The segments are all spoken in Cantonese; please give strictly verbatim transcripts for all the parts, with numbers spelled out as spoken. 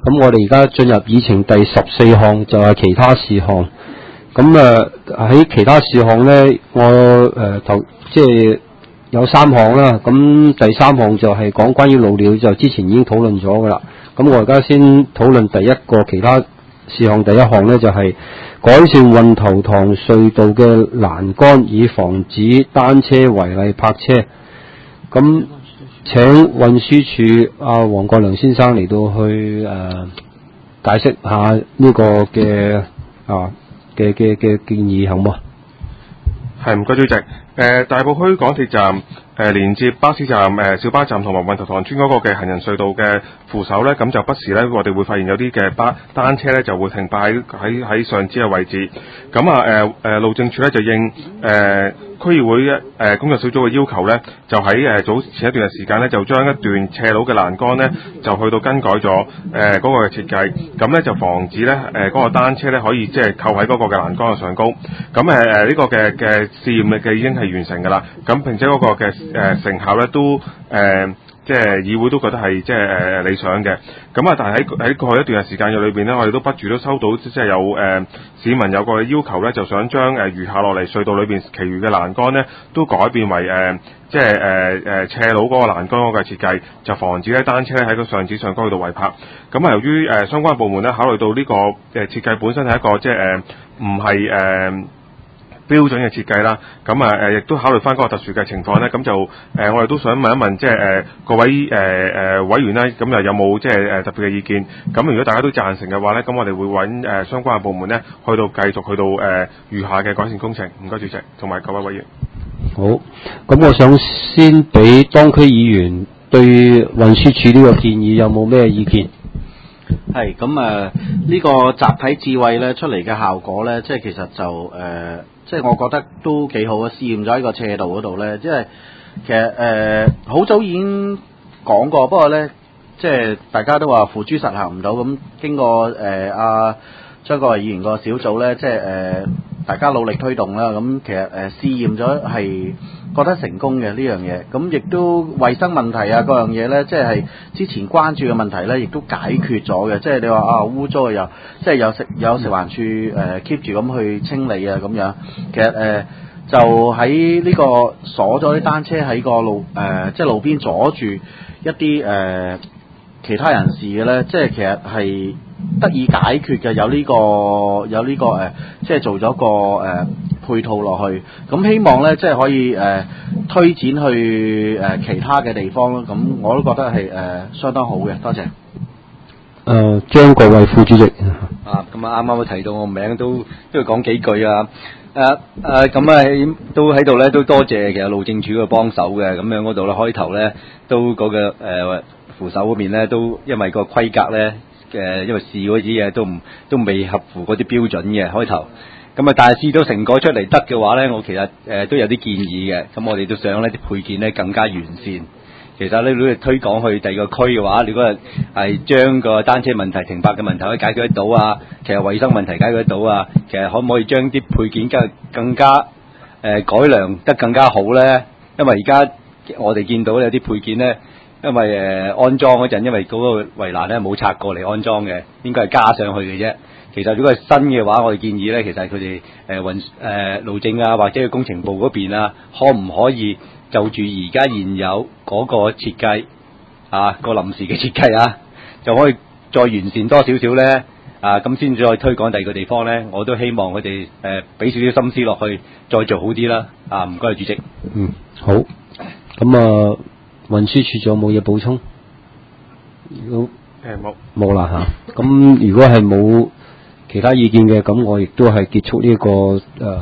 咁我哋而家進入議程第十四項，就係其他事項。咁啊喺其他事項咧，我誒頭、呃、即係有三項啦。咁第三項就係講關於路料，就之前已經討論咗噶啦。咁我而家先討論第一個其他事項，第一項咧就係、是、改善運頭塘隧道嘅欄杆，以防止單車違例泊車。咁請運輸署阿黃國良先生嚟到去誒、呃、解釋下呢個嘅啊嘅嘅嘅建議好唔好？ 係，唔該主席。誒、呃、大埔區港鐵站誒、呃、連接巴士站、誒、呃、小巴站同埋運頭塘村嗰個嘅行人隧道嘅扶手咧，咁就不時咧，我哋會發現有啲嘅巴單車咧就會停擺喺喺喺上址嘅位置。咁啊誒誒路政署咧就應誒、呃、區議會誒、呃、工作小組嘅要求咧，就喺誒、呃、早前一段嘅時間咧，就將一段斜路嘅欄杆咧，就去到更改咗誒嗰個嘅設計，咁咧就防止咧誒嗰個單車咧可以即係扣喺嗰個嘅欄杆嘅上高。咁誒誒呢個嘅嘅試驗嘅已經係完成㗎啦。咁並且嗰個嘅誒、呃、成效咧都誒。呃即係議會都覺得係即係誒、呃、理想嘅，咁啊，但係喺喺過去一段嘅時間嘅裏邊咧，我哋都不住都收到即係有誒、呃、市民有個要求咧，就想將誒餘下落嚟隧道裏邊其餘嘅欄杆咧，都改變為誒、呃、即係誒誒斜路嗰個欄杆嗰個設計，就防止咧單車咧喺個上址上高去到違泊。咁啊，由於誒、呃、相關部門咧考慮到呢、這個誒、呃、設計本身係一個即係誒唔係誒標準嘅設計啦，咁啊誒亦都考慮翻嗰個特殊嘅情況咧，咁就誒、呃、我哋都想問一問，即係誒各位誒誒、呃、委員咧，咁又有冇即係誒特別嘅意見？咁如果大家都贊成嘅話咧，咁我哋會揾誒、呃、相關嘅部門咧，去到繼續去到誒餘、呃、下嘅改善工程。唔該主席，同埋各位委員。 好，咁我想先俾當區議員對運輸署呢個建議有冇咩意見？ 係咁誒，呢、這個集體智慧咧出嚟嘅效果咧，即係其實就誒。呃即係我覺得都幾好啊！試驗咗喺個斜道嗰度咧，即係其實誒好、呃、早已經講過，不過咧即係大家都話付諸實行唔到，咁經過誒阿張國衛議員個小組咧，即係誒、呃、大家努力推動啦，咁其實誒、呃、試驗咗係覺得成功嘅呢樣嘢，咁亦都衛生問題啊嗰樣嘢咧，即係之前關注嘅問題咧，亦都解決咗嘅。即係你話啊污糟又即係有食有食環署誒 keep 住咁去清理啊咁樣。其實誒、呃、就喺呢個鎖咗啲單車喺個路誒、呃，即係路邊阻住一啲誒、呃、其他人士嘅咧，即係其實係得以解決嘅。有呢、這個有呢、這個誒、呃，即係做咗個誒、呃、配套落去。咁希望咧，即係可以誒、呃、推展去誒、呃、其他嘅地方咯。咁我都覺得係誒、呃、相當好嘅。多謝。誒、 呃，張國衛副主席。 啊，咁啊啱啱都提到我名，都都要講幾句啊。誒誒咁啊，都喺度咧，都多謝其實路政署嘅幫手嘅。咁樣嗰度咧，開頭咧都嗰、那個誒、呃、扶手嗰邊咧，都因為個規格咧嘅、呃，因為試嗰啲嘢都唔都未合乎嗰啲標準嘅開頭。咁啊，但係試到成果出嚟得嘅話咧，我其實誒、呃、都有啲建議嘅。咁我哋都想呢啲配件咧更加完善。其實咧，如果推廣去第二個區嘅話，如果係將個單車問題、停泊嘅問題可以解決得到啊，其實衞生問題解決得到啊，其實可唔可以將啲配件更更加誒、呃、改良得更加好咧？因為而家我哋見到有啲配件咧，因為誒、呃、安裝嗰陣，因為嗰個圍欄咧冇拆過嚟安裝嘅，應該係加上去嘅啫。其實如果係新嘅話，我哋建議咧，其實佢哋誒運誒路政啊，或者工程部嗰邊啊，可唔可以就住而家現有嗰個設計啊，個臨時嘅設計啊，就可以再完善多少少咧啊，咁先再推廣第二個地方咧。我都希望佢哋誒俾少少心思落去，再做好啲啦。啊，唔該，主席。 嗯，好。咁啊，運輸署仲有冇嘢補充？如果誒冇冇啦嚇。咁如果係冇其他意見嘅，咁我亦都係結束呢、這個誒。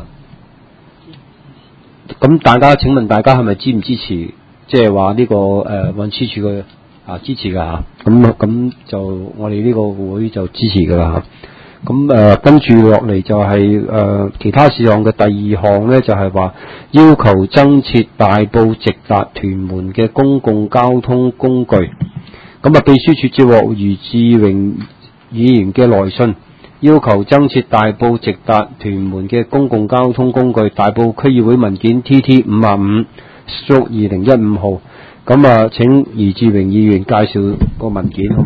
咁、呃、大家請問大家係咪支唔支持？即係話呢個誒、呃、運輸署嘅啊支持㗎嚇。咁咁就我哋呢個會就支持㗎啦嚇。咁誒跟住落嚟就係、是、誒、呃、其他事項嘅第二項咧，就係、是、話要求增設大埔直達屯門嘅公共交通工具。咁啊，秘書處接獲余志榮議員嘅來信，要求增設大埔直達屯門嘅公共交通工具。大埔區議會文件 T T 五十五/二零一五號。咁啊，請余志榮議員介紹個文件好嘛？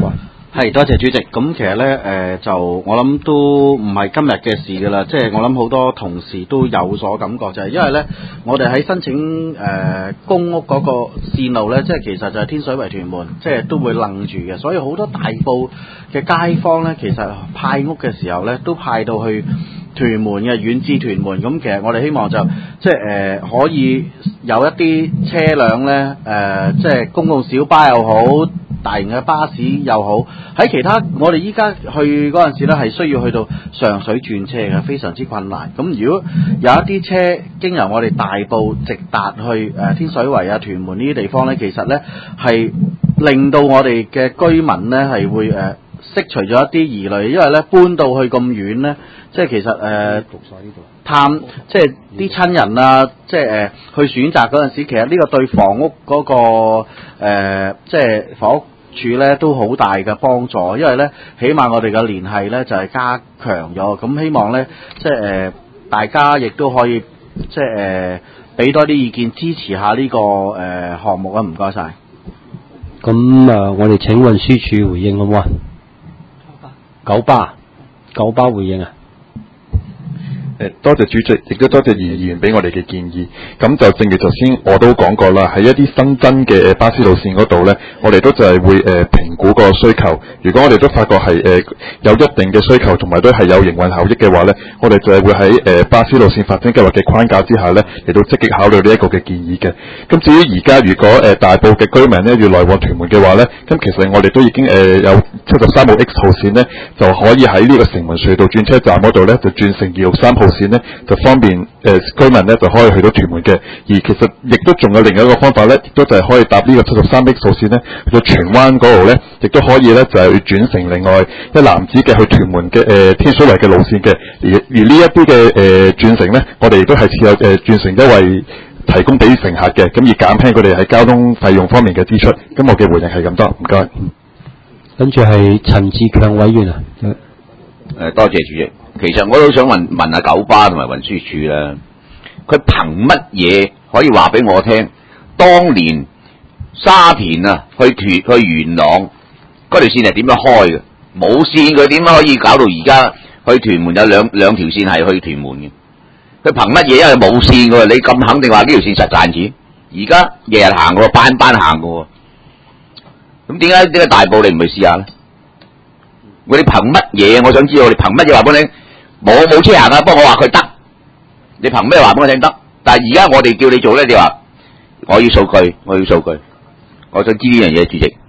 係，多謝主席。咁其實咧，誒、呃、就我諗都唔係今日嘅事㗎啦。即係我諗好多同事都有所感覺，就係因為咧，我哋喺申請誒、呃、公屋嗰個線路咧，即係其實就係天水圍屯門，即係都會愣住嘅。所以好多大埔嘅街坊咧，其實派屋嘅時候咧，都派到去屯門嘅，遠至屯門。咁其實我哋希望就即係誒、呃、可以有一啲車輛咧，誒、呃、即係公共小巴又好，大型嘅巴士又好，喺其他我哋依家去嗰陣時咧，係需要去到上水轉車嘅，非常之困難。咁如果有一啲車經由我哋大埔直達去誒、呃、天水圍啊、屯門呢啲地方咧，其實咧係令到我哋嘅居民咧係會誒、呃、釋除咗一啲疑慮，因為咧搬到去咁遠咧，即係其實誒、呃、探即係啲親人啊，即係誒、呃、去選擇嗰陣時，其實呢個對房屋嗰、那個、呃、即係房屋處咧都好大嘅幫助，因為咧起碼我哋嘅聯繫咧就係、是、加強咗，咁希望咧即係誒、呃、大家亦都可以即係誒俾多啲意見支持下呢、這個誒、呃、項目啊，唔該晒。 咁啊，我哋請運輸署回應好唔好啊？九巴，九巴回應啊！ 誒，多謝主席，亦都多謝議員俾我哋嘅建議。咁就正如頭先我都講過啦，喺一啲新增嘅巴士路線嗰度咧，我哋都就係會誒、呃、評估個需求。如果我哋都發覺係誒、呃、有一定嘅需求，同埋都係有營運效益嘅話咧，我哋就係會喺誒、呃、巴士路線發展計劃嘅框架之下咧，嚟到積極考慮呢一個嘅建議嘅。咁至於而家如果誒、呃、大埔嘅居民咧要來往屯門嘅話咧，咁其實我哋都已經誒、呃、有七十三號 X 號線咧，就可以喺呢個城門隧道轉車站嗰度咧，就轉成二六三號線咧，就方便誒、呃、居民咧就可以去到屯門嘅。而其實亦都仲有另一個方法咧，亦都就係可以搭呢個七十三 X 號線咧，去到荃灣嗰度咧，亦都可以咧就係、是、轉成另外一籃子嘅去屯門嘅誒、呃、天水圍嘅路線嘅。而而呢一啲嘅誒轉乘咧，我哋亦都係設有誒轉乘優惠提供俾乘客嘅，咁而減輕佢哋喺交通費用方面嘅支出。咁我嘅回應係咁多，唔該。 跟住係陳志強委員啊。 誒，多謝主席。其實我都想問問下九巴同埋運輸署啦，佢憑乜嘢可以話俾我聽？當年沙田啊，去屯去元朗嗰條線係點樣開嘅？冇線佢點樣可以搞到而家去屯門有兩兩條線係去屯門嘅？佢憑乜嘢？因為冇線嘅，你咁肯定話呢條線實賺錢？而家日日行嘅，班班行嘅，咁點解點解大埔你唔去試下咧？我哋憑乜嘢？我想知道你憑乜嘢話俾我聽？冇冇車行啊？不過我話佢得，你憑咩話俾我聽得？但係而家我哋叫你做咧，你話我要數據，我要數據，我想知呢樣嘢，主席。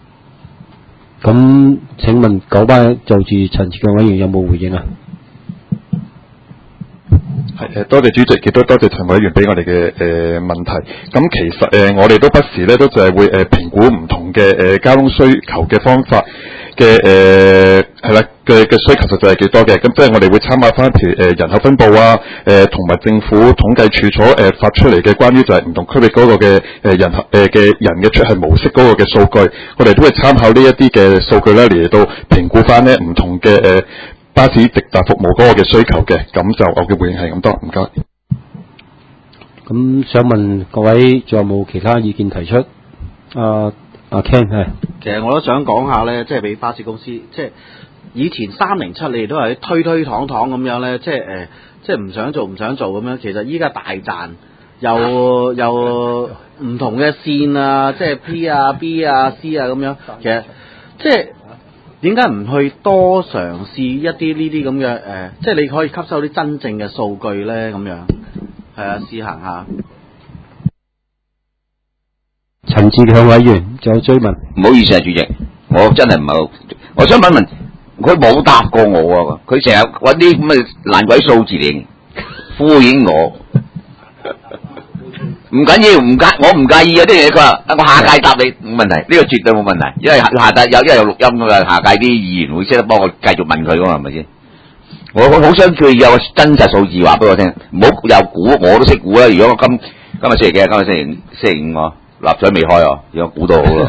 咁請問九巴就住陳志強委員有冇回應啊？ 係誒，多謝主席，亦都多謝陳委員俾我哋嘅誒問題。咁其實誒、呃，我哋都不時咧都就係會誒評估唔同嘅誒、呃、交通需求嘅方法嘅誒係啦嘅嘅需求實際係幾多嘅。咁即係我哋會參考翻譬如誒人口分佈啊，誒同埋政府統計處所誒、呃、發出嚟嘅關於就係唔同區域嗰個嘅誒、呃、人口誒嘅、呃、人嘅出行模式嗰個嘅數據，我哋都會參考呢一啲嘅數據咧嚟到評估翻咧唔同嘅誒。呃巴士直達服務嗰個嘅需求嘅，咁就我嘅回應係咁多，唔該。 咁想問各位仲有冇其他意見提出？阿阿 Ken 係。 其實我都想講下咧，即係俾巴士公司，即係以前三零七你哋都係推推搪搪咁樣咧，即係誒、呃，即係唔想做唔想做咁樣。其實依家大賺，又又唔同嘅線啊，即係 P 啊、B 啊、C 啊咁樣。其實即係。點解唔去多嘗試一啲呢啲咁嘅誒，即係你可以吸收啲真正嘅數據咧？咁樣係啊，試行下。 陳志強委員仲有追問？ 唔好意思啊，主席，我真係唔係好，我想問問，佢冇答過我啊！佢成日揾啲咁嘅爛鬼數字嚟敷衍我。唔緊要，唔介，我唔介意啊！啲嘢佢話，我下屆答你冇問題，呢、這個絕對冇問題，因為下下屆有，因為有錄音噶嘛，下屆啲議員會識得幫我繼續問佢噶嘛，係咪先？我我好想佢有個真實數字話俾我聽，唔好又估，我都識估啦。如果我今今日星期幾啊？今日星期星期五啊，立水未開啊，如果估到好咯。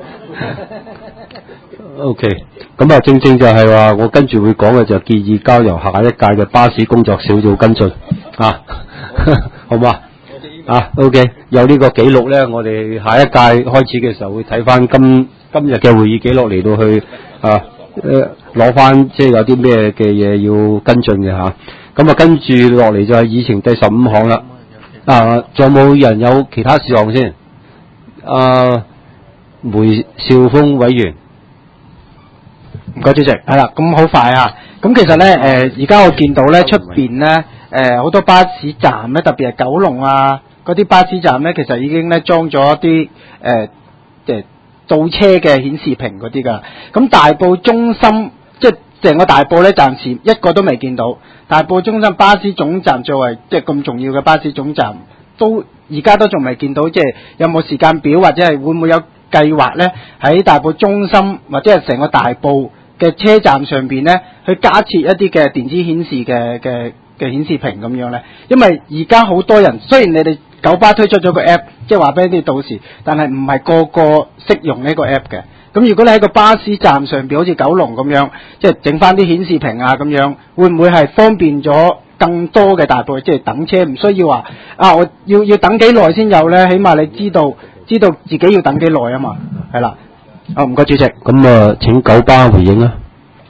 O K，咁啊，正正就係話，我跟住會講嘅就建議交由下一屆嘅巴士工作小組跟進啊，好嘛？啊 ，OK，有呢個記錄咧，我哋下一屆開始嘅時候會睇翻今今日嘅會議記錄嚟到去啊誒攞翻即係有啲咩嘅嘢要跟進嘅嚇。咁啊跟住落嚟就係議程第十五項啦。啊，仲有冇人有其他事項先？啊，梅兆豐委員。 唔該，主席。係啦，咁好快啊！咁其實咧，誒而家我見到咧出邊咧，誒好多巴士站咧，特別係九龍啊嗰啲巴士站咧，其實已經咧裝咗一啲誒誒倒車嘅顯示屏嗰啲㗎。咁大埔中心即係成個大埔咧，暫時一個都未見到。大埔中心巴士總站作為即係咁重要嘅巴士總站，都而家都仲未見到，即係有冇時間表或者係會唔會有計劃咧？喺大埔中心或者係成個大埔嘅車站上邊咧，去加設一啲嘅電子顯示嘅嘅嘅顯示屏咁樣咧。因為而家好多人，雖然你哋九巴推出咗個 app， 即係話俾你哋到時，但係唔係個個識用呢個 app 嘅。咁如果你喺個巴士站上邊，好似九龍咁樣，即係整翻啲顯示屏啊咁樣，會唔會係方便咗更多嘅大埔，即係等車唔需要話啊，我要要等幾耐先有咧？起碼你知道知道自己要等幾耐啊嘛，係啦。啊，唔該主席。 咁啊，請九巴回應啦。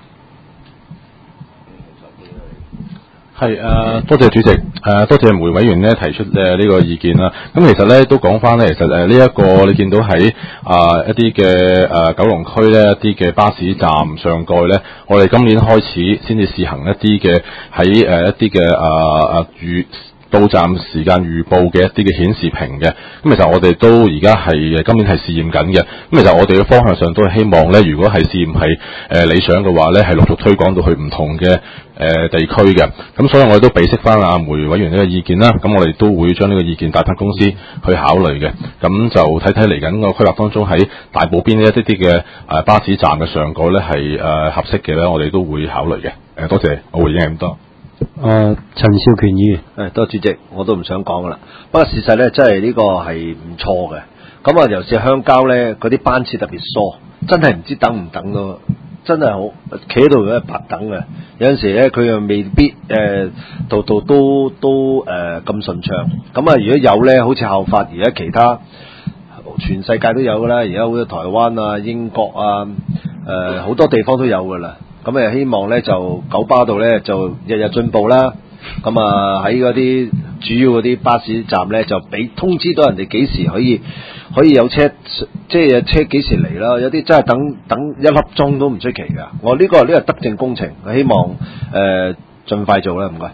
係誒、呃，多謝主席，誒、呃、多謝梅委員咧提出誒呢個意見啦。咁其實咧都講翻咧，其實誒呢一個你見到喺啊、呃、一啲嘅誒九龍區咧一啲嘅巴士站上蓋咧，我哋今年開始先至試行一啲嘅喺誒一啲嘅啊啊預到站時間預報嘅一啲嘅顯示屏嘅。咁其實我哋都而家係今年係試驗緊嘅。咁其實我哋嘅方向上都係希望咧，如果係試驗係誒理想嘅話咧，係陸續推廣到去唔同嘅誒、呃、地區嘅。咁所以我哋都俾釋翻阿梅委員呢個意見啦。咁我哋都會將呢個意見帶翻公司去考慮嘅。咁就睇睇嚟緊個規劃當中喺大埔邊呢一啲啲嘅誒巴士站嘅上蓋咧係誒合適嘅咧，我哋都會考慮嘅。誒、呃、多謝，我回應係咁多。 誒、呃，陳少權議員。 誒，多謝主席，我都唔想講噶啦。不過事實咧，真係呢個係唔錯嘅。咁啊，尤其是鄉郊咧，嗰啲班次特別疏，真係唔知等唔等咯。真係好企喺度咧白等嘅。有陣時咧，佢又未必誒度度都都誒咁順暢。咁啊，如果有咧，好似效法而家其他全世界都有噶啦。而家好多台灣啊、英國啊、誒、呃、好多地方都有噶啦。咁誒希望咧就九巴度咧就日日進步啦。咁啊喺嗰啲主要嗰啲巴士站咧就俾通知到人哋幾時可以可以有車，即係有車幾時嚟啦。有啲真係等等一粒鐘都唔出奇㗎。我呢、呢個呢、呢個德政工程，我希望誒、呃、盡快做啦。唔該。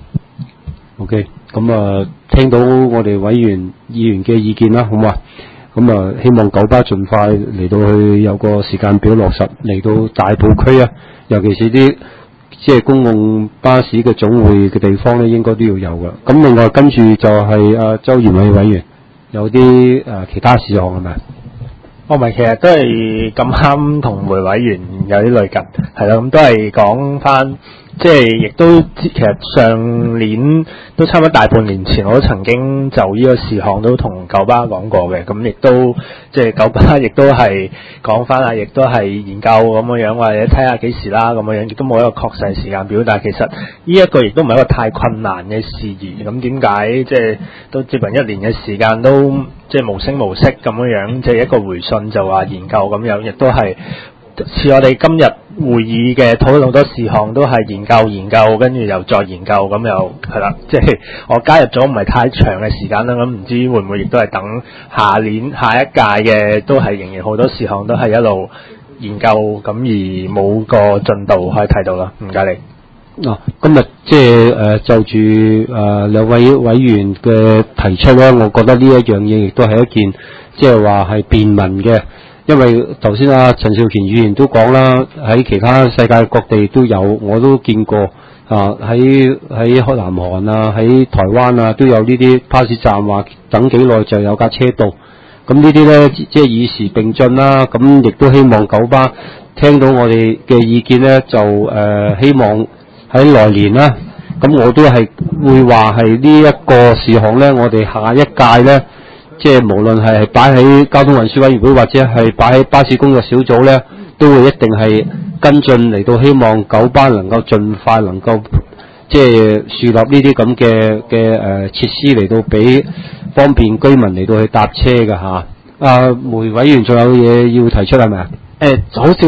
OK，咁啊聽到我哋委員議員嘅意見啦，好嘛？咁啊希望九巴盡快嚟到去有個時間表落實嚟到大埔區啊。尤其是啲即係公共巴士嘅總會嘅地方咧，應該都要有㗎。咁另外跟住就係阿周賢偉委員有啲誒、呃、其他事項係咪？ 我咪其實都係咁啱同梅委員有啲類近，係啦，咁都係講翻，即係亦都其實上年都差唔多大半年前，我都曾經就呢個事項都同九巴講過嘅，咁亦都即係九巴亦都係講翻啊，亦都係研究咁樣樣，或者睇下幾時啦咁樣樣，亦都冇一個確實時間表。但係其實呢一個亦都唔係一個太困難嘅事宜，咁點解即係都接近一年嘅時間都即係無聲無息咁樣樣，即係一個回信就話研究咁樣，亦都係似我哋今日會議嘅討論好多事項都係研究研究，跟住又再研究，咁又係啦，即係我加入咗唔係太長嘅時間啦，咁唔知會唔會亦都係等下年下一屆嘅都係仍然好多事項都係一路研究，咁而冇個進度可以睇到啦。唔該你。 嗱、啊，今日即係誒就住誒兩位委員嘅提出咧，我覺得呢一樣嘢亦都係一件即係話係便民嘅，因為頭先阿陳少權議員都講啦，喺其他世界各地都有，我都見過啊，喺喺海南韓啊，喺台灣啊都有呢啲巴士站，話等幾耐就有架車到，咁呢啲咧即係與時並進啦，咁亦都希望九巴聽到我哋嘅意見咧，就誒、呃、希望喺來年啦，咁我都係會話係呢一個事項咧，我哋下一屆咧，即係無論係擺喺交通運輸委員會或者係擺喺巴士工作小組咧，都會一定係跟進嚟到，希望九巴能夠盡快能夠即係樹立呢啲咁嘅嘅誒設施嚟到俾方便居民嚟到去搭車㗎吓。啊，梅委員仲有嘢要提出係咪啊？ 誒、呃，好少啫。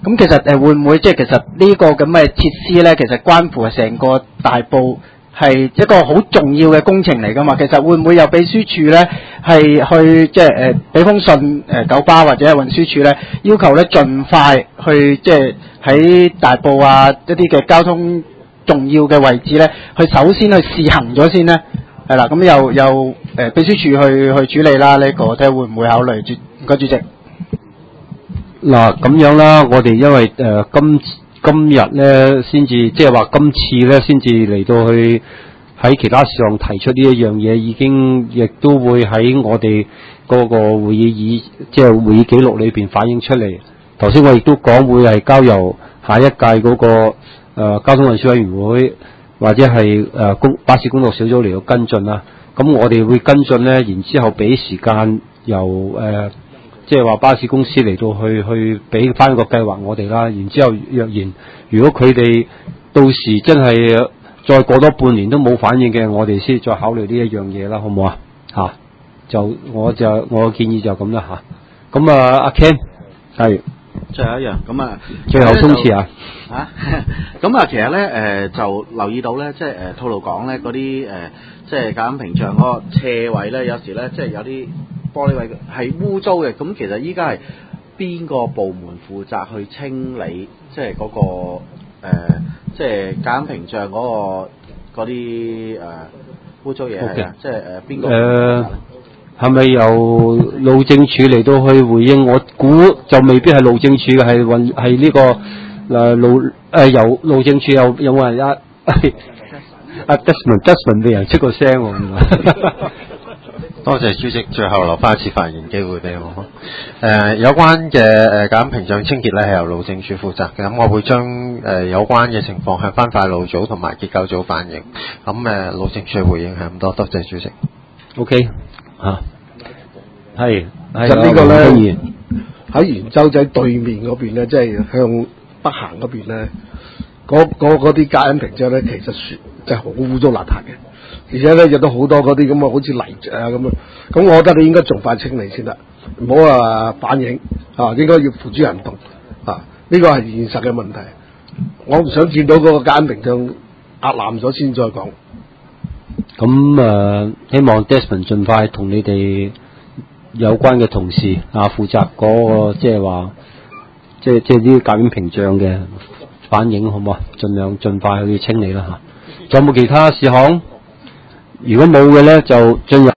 咁其實誒會唔會即係其實呢個咁嘅設施咧，其實關乎係成個大埔係一個好重要嘅工程嚟㗎嘛？其實會唔會有秘書處咧係去即係誒俾封信誒九巴或者係運輸處咧，要求咧盡快去即係喺大埔啊一啲嘅交通重要嘅位置咧，去首先去試行咗先咧？係啦，咁又又誒秘書處去去處理啦呢、這個，睇下會唔會考慮？主唔該主席。 嗱咁樣啦，我哋因為誒、呃、今今日咧先至，即係話今次咧先至嚟到去喺其他事項提出呢一樣嘢，已經亦都會喺我哋嗰個會議議即係會議記錄裏邊反映出嚟。頭先我亦都講會係交由下一屆嗰、那個誒、呃、交通運輸委員會或者係誒公巴士工作小組嚟到跟進啦。咁我哋會跟進咧，然之後俾時間由誒。呃即係話巴士公司嚟到去去俾翻個計劃我哋啦，然之後若然如果佢哋到時真係再過多半年都冇反應嘅，我哋先再考慮呢一樣嘢啦，好唔好啊？嚇，就我就我建議就咁啦嚇。咁啊，阿 Ken 係最後一樣咁啊， 最後衝刺啊！ 嚇，咁啊，其實咧誒、呃、就留意到咧，即係誒吐露港咧嗰啲誒即係隔音屏障嗰個斜位咧，有時咧即係有啲玻璃位係污糟嘅，咁其實依家係邊個部門負責去清理，即係嗰、那個、呃、即係隔音屏障嗰、那個嗰啲誒污糟嘢係啊，即係誒邊個？誒係咪由路政署嚟到去回應？我估就未必係路政署嘅，係運係呢個誒路誒由路政署有有冇人啊？阿 Desmond Desmond 未人出個聲喎。 多謝主席，最後留翻一次發言機會俾我。誒、呃，有關嘅誒隔音屏障清潔咧係由路政署負責嘅，咁我會將誒、呃、有關嘅情況向翻快路組同埋結構組反映。咁誒、呃、路政署回應係咁多，多謝主席。 OK，嚇，係， 其實呢個咧喺元洲仔對面嗰邊咧，即係向北行嗰邊咧，嗰嗰啲隔音屏障咧，其實真係好污糟邋遢嘅。而且咧，亦都好多嗰啲咁啊，好似泥著啊咁樣。咁我覺得你應該盡快清理先得，唔好啊反映啊，應該要付諸行動啊。呢個係現實嘅問題。我唔想見到嗰個隔音屏障壓爛咗先再講。 咁誒、呃，希望 Desmond 盡快同你哋有關嘅同事啊，負責嗰、那個即係話，即係即係啲隔音屏障嘅反映，好唔好啊？盡量盡快去清理啦嚇。仲有冇其他事項？如果冇嘅咧，就進入。